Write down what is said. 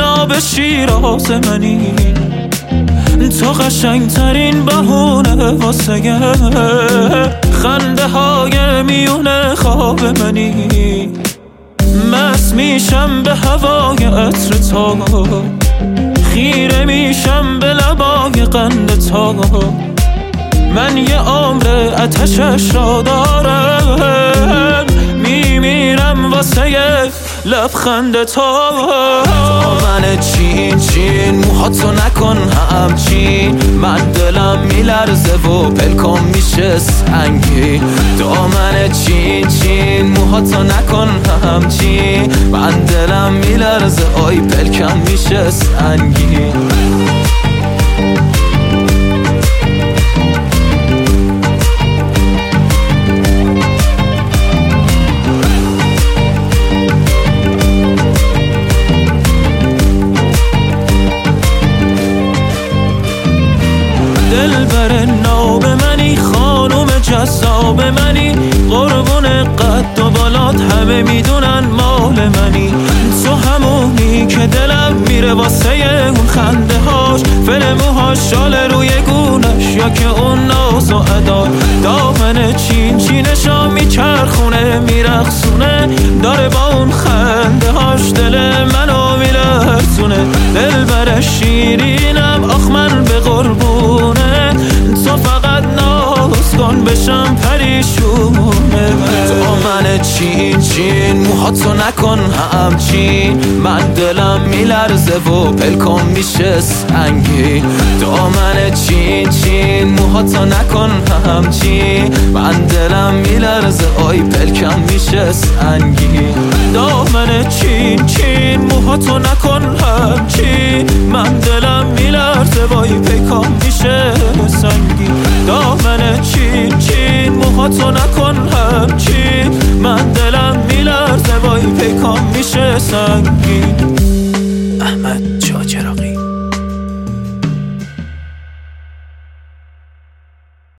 جناب شیراز منی، تو قشنگترین بهونه واسه خنده های میونه خواب منی. مست میشم به هوای عطر تا، خیره میشم به لبای قند تا، من یه عمر آتشش را دارم، میمیرم واسه لبخند تا. دامن چین چین موهاتو نکن همچین، من دلم میلرزه و پلکام میشه سنگین. دامن چین چین موهاتو نکن همچین، من دلم میلرزه آی پلکم میشه سنگین. دلبر ناب منی، خانوم جذاب منی، قربون قد و بالات همه میدونن مال منی. تو همونی که دلم میره واسه اون خنده هاش، فر موهاش، شال روی گونش، یا که اون ناز و ادا. دامن چین چینشا میچرخونه میرقصونه، داره با اون خنده هاش دل منو میلرزونه. دلبر شیرینم آخ من به قربونه، تو فقط ناز کن بشم پریشونه. دامن چین چین موهاتو نکن همچین، من دلم میلرزه و پلکام میشه سنگین. دامن چین چین موهاتو نکن همچین، من دلم میلرزه آی پلکم میشه سنگین. دامن چین چین موهاتو نکن همچین، من دلم میلرزه وای پلکام میشه سنگین. دامن چین چین موهاتو نکن همچین، من دلم میلرزه وای پلکام میشه سنگین. احمد چاچراغی.